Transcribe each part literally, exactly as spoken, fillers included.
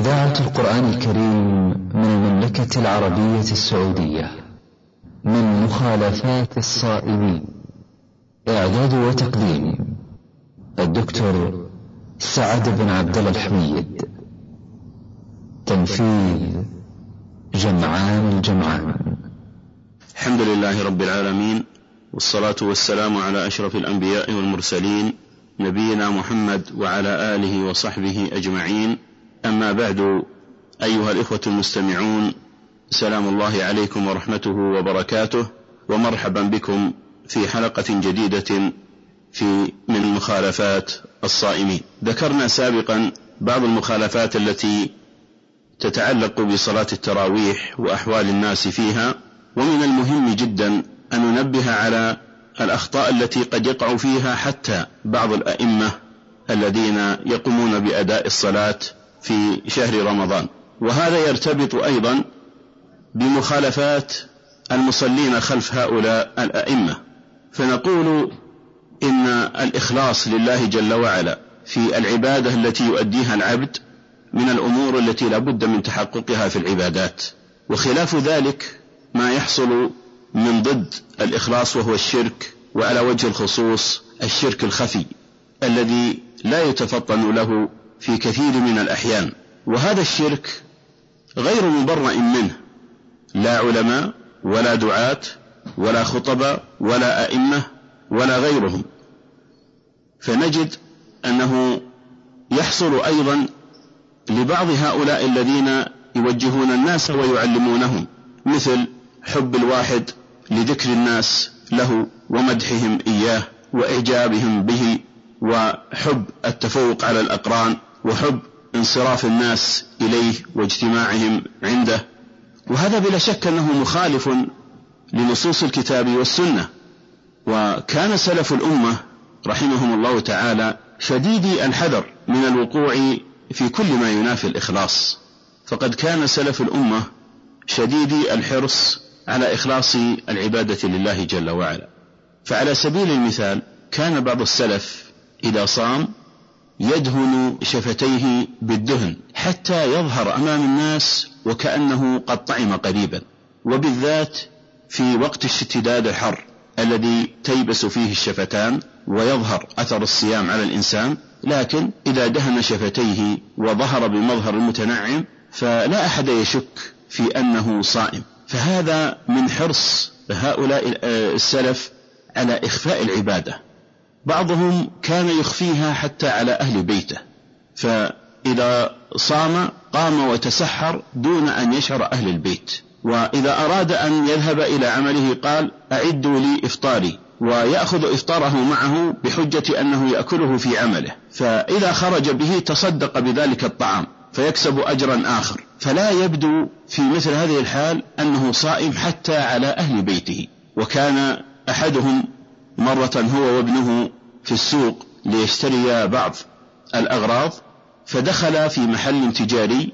إذاعة القرآن الكريم من المملكة العربية السعودية، من مخالفات الصائمين. إعداد وتقديم الدكتور سعد بن عبد الله الحميد. تنفيذ جمعان الجمعان. الحمد لله رب العالمين، والصلاة والسلام على أشرف الأنبياء والمرسلين، نبينا محمد وعلى آله وصحبه أجمعين. أما بعد، أيها الإخوة المستمعون، سلام الله عليكم ورحمته وبركاته، ومرحبا بكم في حلقة جديدة في من مخالفات الصائمين. ذكرنا سابقا بعض المخالفات التي تتعلق بصلاة التراويح وأحوال الناس فيها، ومن المهم جدا أن ننبه على الأخطاء التي قد يقع فيها حتى بعض الأئمة الذين يقومون بأداء الصلاة في شهر رمضان، وهذا يرتبط أيضا بمخالفات المصلين خلف هؤلاء الأئمة. فنقول إن الإخلاص لله جل وعلا في العبادة التي يؤديها العبد من الأمور التي لا بد من تحققها في العبادات، وخلاف ذلك ما يحصل من ضد الإخلاص، وهو الشرك، وعلى وجه الخصوص الشرك الخفي الذي لا يتفطن له في كثير من الأحيان. وهذا الشرك غير مبرئ منه، لا علماء ولا دعاة ولا خطباء ولا أئمة ولا غيرهم. فنجد أنه يحصل أيضا لبعض هؤلاء الذين يوجهون الناس ويعلمونهم، مثل حب الواحد لذكر الناس له ومدحهم إياه وإعجابهم به، وحب التفوق على الأقران، وحب انصراف الناس إليه واجتماعهم عنده. وهذا بلا شك أنه مخالف لنصوص الكتاب والسنة. وكان سلف الأمة رحمهم الله تعالى شديدي الحذر من الوقوع في كل ما ينافي الإخلاص، فقد كان سلف الأمة شديدي الحرص على إخلاص العبادة لله جل وعلا. فعلى سبيل المثال، كان بعض السلف إذا صام يدهن شفتيه بالدهن حتى يظهر أمام الناس وكأنه قد طعم قريبا، وبالذات في وقت الاشتداد الحر الذي تيبس فيه الشفتان ويظهر أثر الصيام على الإنسان. لكن إذا دهن شفتيه وظهر بمظهر المتنعم فلا أحد يشك في أنه صائم. فهذا من حرص هؤلاء السلف على إخفاء العبادة. بعضهم كان يخفيها حتى على أهل بيته، فإذا صام قام وتسحر دون أن يشعر أهل البيت، وإذا أراد أن يذهب إلى عمله قال أعدوا لي إفطاري، ويأخذ إفطاره معه بحجة أنه يأكله في عمله، فإذا خرج به تصدق بذلك الطعام فيكسب أجرا آخر. فلا يبدو في مثل هذه الحال أنه صائم حتى على أهل بيته. وكان أحدهم مرة هو وابنه في السوق ليشتري بعض الأغراض، فدخل في محل تجاري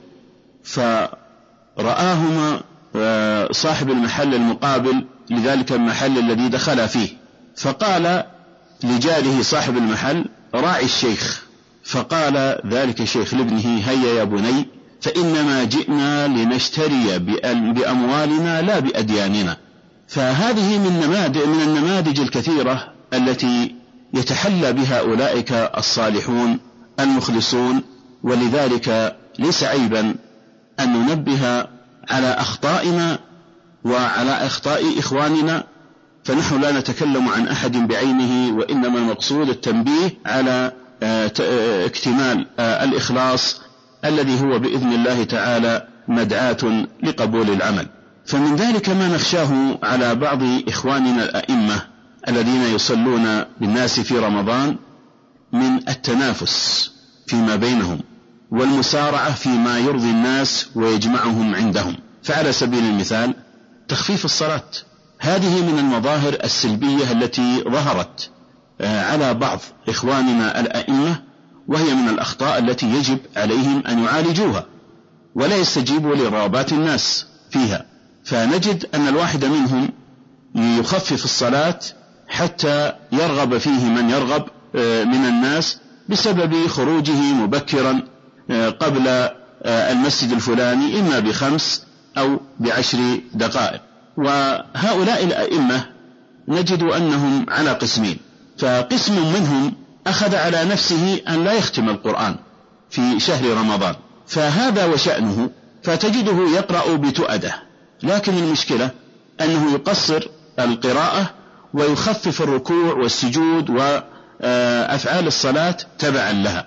فرآهما صاحب المحل المقابل لذلك المحل الذي دخل فيه، فقال لجاره صاحب المحل راعي الشيخ، فقال ذلك الشيخ لابنه هيا يا بني، فإنما جئنا لنشتري بأموالنا لا بأدياننا. فهذه من نماذج من النماذج الكثيرة التي يتحلى بها أولئك الصالحون المخلصون. ولذلك ليس عيبا أن ننبه على أخطائنا وعلى أخطاء إخواننا، فنحن لا نتكلم عن أحد بعينه، وإنما المقصود التنبيه على اكتمال الإخلاص الذي هو بإذن الله تعالى مدعاة لقبول العمل. فمن ذلك ما نخشاه على بعض إخواننا الأئمة الذين يصلون بالناس في رمضان من التنافس فيما بينهم والمسارعة فيما يرضي الناس ويجمعهم عندهم. فعلى سبيل المثال تخفيف الصلاة، هذه من المظاهر السلبية التي ظهرت على بعض إخواننا الأئمة، وهي من الأخطاء التي يجب عليهم أن يعالجوها ولا يستجيبوا لرغبات الناس فيها. فنجد أن الواحد منهم يخفف الصلاة حتى يرغب فيه من يرغب من الناس بسبب خروجه مبكرا قبل المسجد الفلاني إما بخمس أو بعشر دقائق. وهؤلاء الأئمة نجد أنهم على قسمين، فقسم منهم أخذ على نفسه أن لا يختم القرآن في شهر رمضان، فهذا وشأنه، فتجده يقرأ بتؤده، لكن المشكلة أنه يقصر القراءة ويخفف الركوع والسجود وأفعال الصلاة تبعا لها.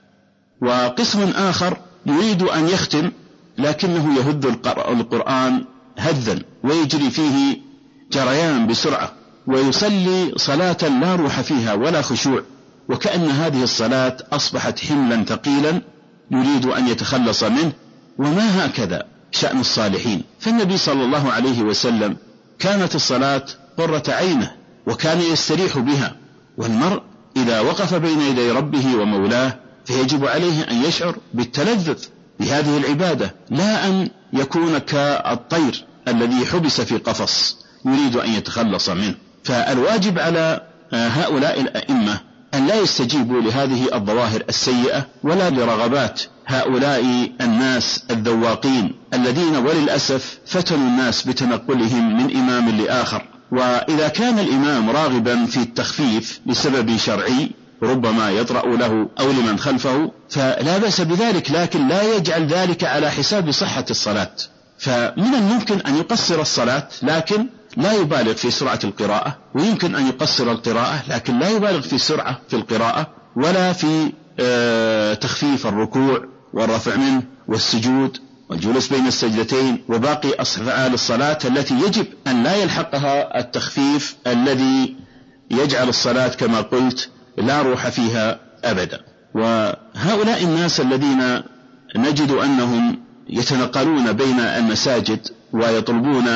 وقسم آخر يريد أن يختم لكنه يهد القرآن هذا ويجري فيه جريان بسرعة، ويصلي صلاة لا روح فيها ولا خشوع، وكأن هذه الصلاة أصبحت حملا ثقيلا يريد أن يتخلص منه. وما هكذا شأن الصالحين، فالنبي صلى الله عليه وسلم كانت الصلاة قرة عينه وكان يستريح بها، والمرء إذا وقف بين يدي ربه ومولاه فيجب عليه أن يشعر بالتلذذ بهذه العبادة، لا أن يكون كالطير الذي حبس في قفص يريد أن يتخلص منه. فالواجب على هؤلاء الأئمة أن لا يستجيبوا لهذه الظواهر السيئة ولا لرغبات هؤلاء الناس الذواقين الذين وللأسف فتنوا الناس بتنقلهم من إمام لآخر. وإذا كان الإمام راغبا في التخفيف لسبب شرعي ربما يطرأ له أو لمن خلفه فلا بأس بذلك، لكن لا يجعل ذلك على حساب صحة الصلاة. فمن الممكن أن يقصر الصلاة لكن لا يبالغ في سرعة القراءة، ويمكن أن يقصر القراءة لكن لا يبالغ في سرعة في القراءة ولا في تخفيف الركوع والرفع منه والسجود والجلوس بين السجدتين وباقي أفعال الصلاة التي يجب أن لا يلحقها التخفيف الذي يجعل الصلاة كما قلت لا روح فيها أبدا. وهؤلاء الناس الذين نجد أنهم يتنقلون بين المساجد ويطلبون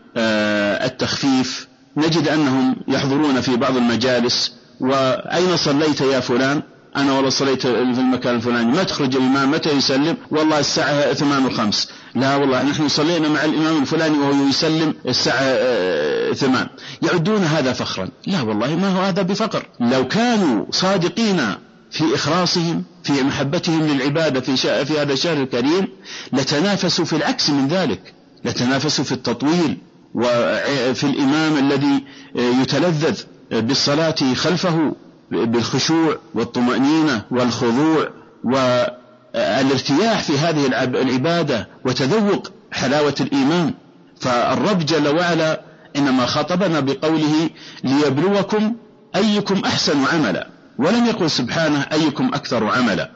التخفيف، نجد أنهم يحضرون في بعض المجالس وأين صليت يا فلان؟ أنا والله صليت في المكان الفلاني. ما تخرج الإمام متى يسلم؟ والله الساعة ثمان وخمس. لا والله نحن صلينا مع الإمام الفلاني وهو يسلم الساعة ثمان. يعدون هذا فخرا. لا والله ما هو هذا بفقر. لو كانوا صادقين في إخلاصهم في محبتهم للعبادة في, في هذا الشهر الكريم لتنافسوا في العكس من ذلك، لتنافسوا في التطويل وفي الإمام الذي يتلذذ بالصلاة خلفه بالخشوع والطمأنينة والخضوع والارتياح في هذه العبادة وتذوق حلاوة الإيمان. فالرب جل وعلا إنما خاطبنا بقوله ليبلوكم أيكم أحسن عملا، ولم يقل سبحانه أيكم أكثر عملا.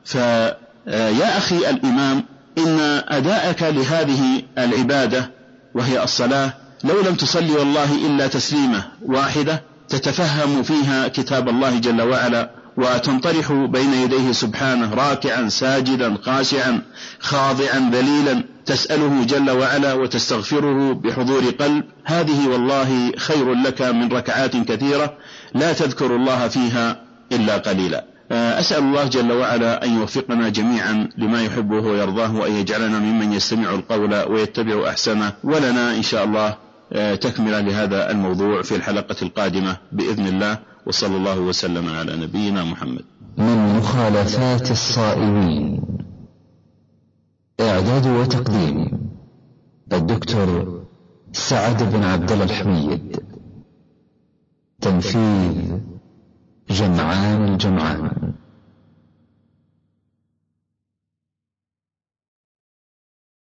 فيا أخي الإمام إن أداءك لهذه العبادة وهي الصلاة لو لم تصلي والله إلا تسليمة واحدة تتفهم فيها كتاب الله جل وعلا وتنطرح بين يديه سبحانه راكعا ساجدا خاشعا خاضعا ذليلا تسأله جل وعلا وتستغفره بحضور قلب، هذه والله خير لك من ركعات كثيرة لا تذكر الله فيها إلا قليلا. أسأل الله جل وعلا أن يوفقنا جميعا لما يحبه ويرضاه وأن يجعلنا ممن يستمع القول ويتبع أحسنه، ولنا إن شاء الله تكملة لهذا الموضوع في الحلقة القادمة بإذن الله، وصلى الله وسلم على نبينا محمد. من مخالفات الصائمين. إعداد وتقديم الدكتور سعد بن عبد الله الحميد. تنفيذ جمعان الجمعان.